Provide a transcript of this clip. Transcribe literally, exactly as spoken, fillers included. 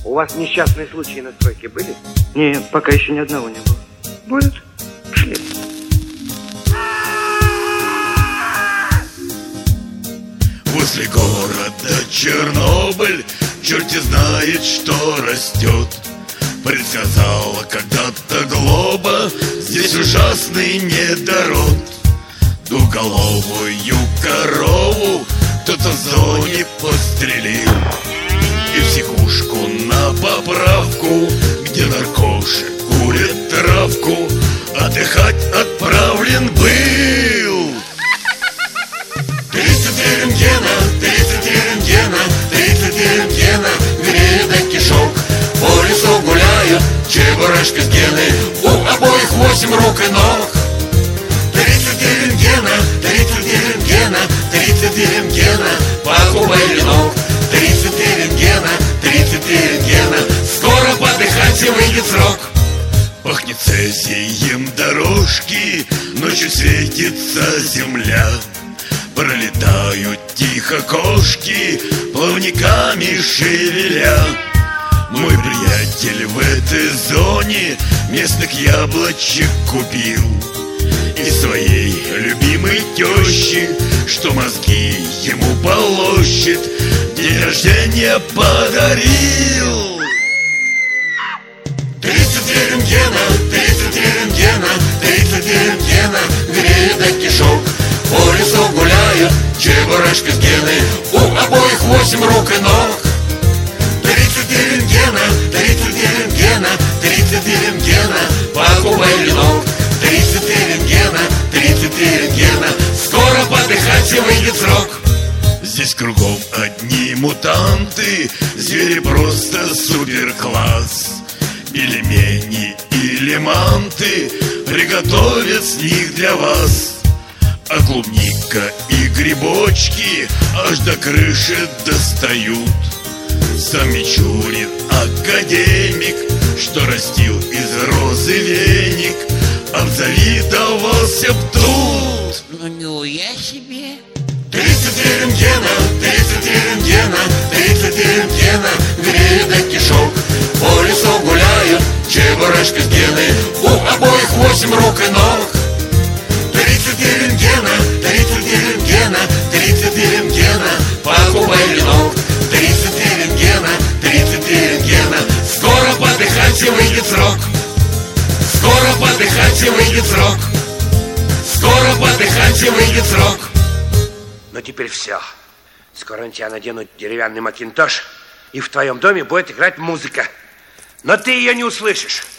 У вас несчастные случаи на стройке были? Нет, пока еще ни одного не было. Будет? Шли. Возле города Чернобыль черти знает, что растет. Предсказала когда-то Глоба здесь ужасный недород. Двуголовую корову кто-то в зоне подстрелил. И психушку на поправку, где наркоши курят травку, отдыхать отправлен был. Тридцать три рентгена, тридцать три рентгена, тридцать три рентгена, греет до кишок. По лесу гуляют чебурашка с гены, у обоих восемь рук и ног. Тридцать три рентгена, тридцать три рентгена, тридцать три рентгена, покупай венок. Тридцать три рентгена, тридцать три рентгена, скоро подыхать и выйдет срок. Пахнет цезием дорожки, ночью светится земля. Пролетают тихо кошки, плавниками шевеля. Мой приятель в этой зоне местных яблочек купил и своей любимой тещи, что мозги ему полощет, день рождения подарил. Тридцать три рентгена, тридцать три рентгена, тридцать три рентгена, греет до кишок. По лесу гуляют чебурашка с гены, у обоих восемь рук и ног. Тридцать три рентгена, тридцать три рентгена, тридцать три рентгена, покупай венок. Тридцать три рентгена, тридцать три рентгена, скоро подыхать и выйдет срок. Здесь кругом одни мутанты, звери просто супер-класс. Пельмени или манты приготовят с них для вас. А клубника и грибочки аж до крыши достают. Сам Мичурин академик, что растил из розы веник, обзавидовался б тут. Ну, ну я себе. Тридцать три рентгена, тридцать три рентгена, тридцать три рентгена, греет до кишок. По лесу гуляют чебурашка с гены, у обоих восемь рук и ног. Тридцать три рентгена, тридцать три рентгена, тридцать три рентгена, покупай венок. Тридцать три рентгена, тридцать три рентгена, скоро подыхать и выйдет срок. Скоро подыхать и выйдет срок. Скоро подыхать и выйдет срок. Ну теперь все. Скоро на тебя наденут деревянный макинтош, и в твоем доме будет играть музыка. Но ты ее не услышишь.